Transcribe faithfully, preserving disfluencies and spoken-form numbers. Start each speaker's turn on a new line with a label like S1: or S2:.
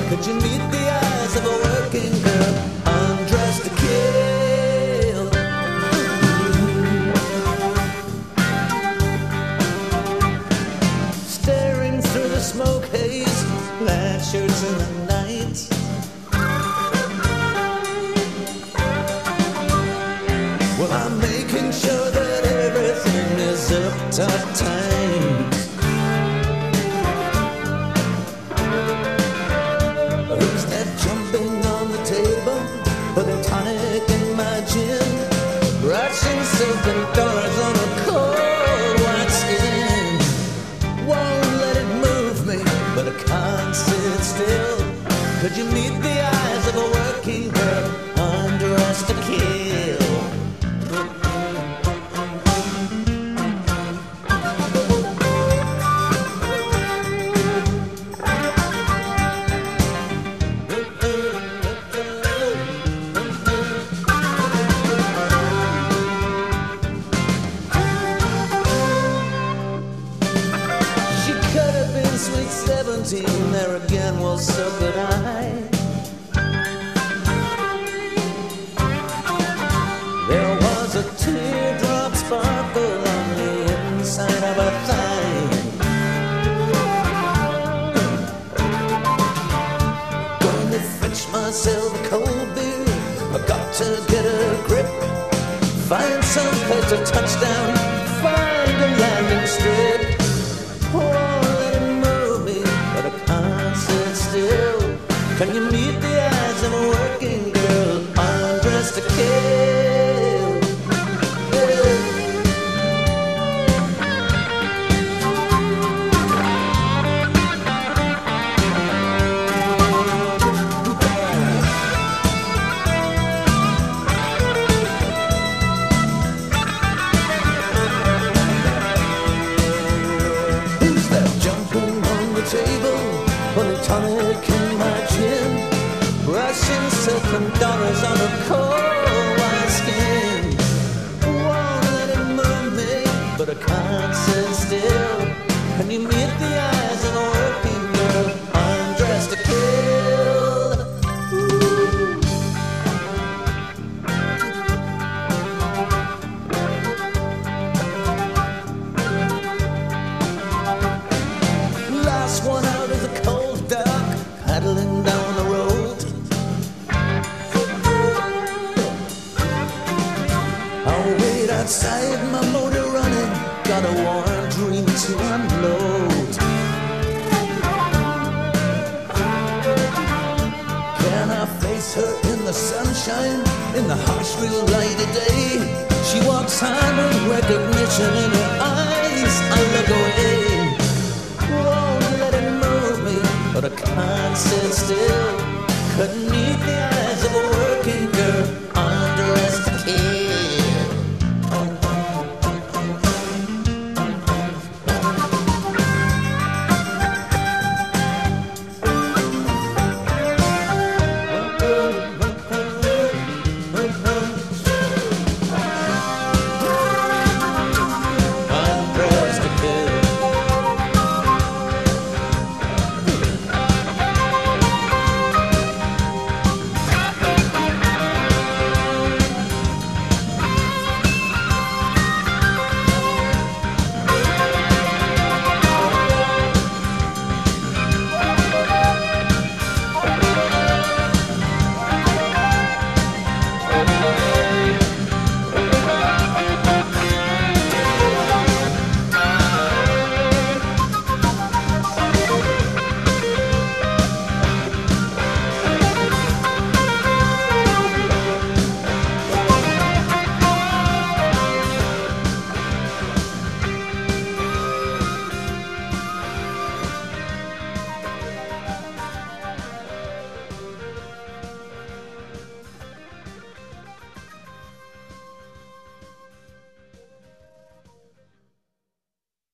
S1: Could you meet the eyes of a working girl undressed to kill? Staring through the smoke haze, plaid shirts in the night. Well, I'm making sure that everything is up top tight. Who's that jumping on the table, putting tonic in my gin, brushing silk and dollars on a cold white skin? Won't let it move me, but I can't sit still. Could you meet the eyes of a working girl undressed to kill? Sweet seventeen, there again, well, so could I. There was a teardrop sparkle on the inside of her thigh. Going to fetch myself a cold beer, I got to get a grip, find some place to touch down, find a landing strip. Oh, can you meet the eyes of a working girl undressed to kill? Who's that jumping on the table, putting tonic in my gin, brushing silk and dollars on a cold white skin? Won't let it move me, but I can't sit still. Can you meet the eyes of a working girl undressed to kill? Ooh. Last one out of the cold dark, paddling down the road. I'll wait outside, my motor running, got a warm dream to unload. Can I face her in the sunshine, in the harsh real light of day? She walks on with recognition in her eyes, I look away. Won't let it move me, but I can't sit still. Couldn't